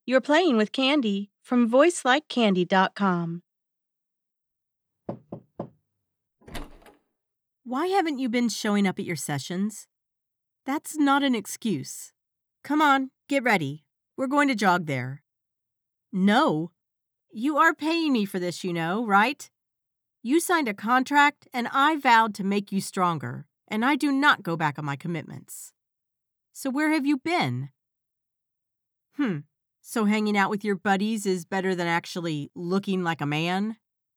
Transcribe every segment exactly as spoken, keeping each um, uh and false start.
You're playing with Candy from voice like candy dot com. Why haven't you been showing up at your sessions? That's not an excuse. Come on, get ready. We're going to jog there. No. You are paying me for this, you know, right? You signed a contract, and I vowed to make you stronger, and I do not go back on my commitments. So where have you been? Hmm. So hanging out with your buddies is better than actually looking like a man?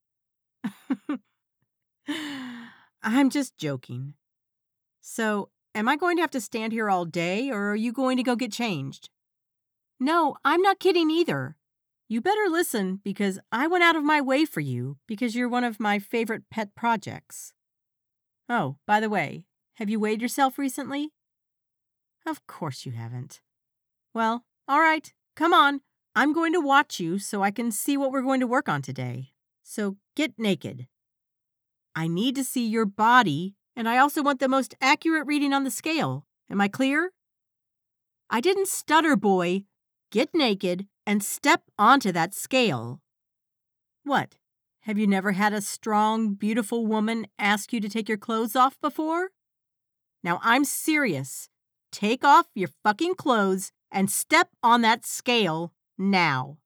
I'm just joking. So, am I going to have to stand here all day, or are you going to go get changed? No, I'm not kidding either. You better listen, because I went out of my way for you, because you're one of my favorite pet projects. Oh, by the way, have you weighed yourself recently? Of course you haven't. Well, all right, come on. I'm going to watch you so I can see what we're going to work on today. So get naked. I need to see your body, and I also want the most accurate reading on the scale. Am I clear? I didn't stutter, boy. Get naked and step onto that scale. What? Have you never had a strong, beautiful woman ask you to take your clothes off before? Now I'm serious. Take off your fucking clothes and step on that scale now.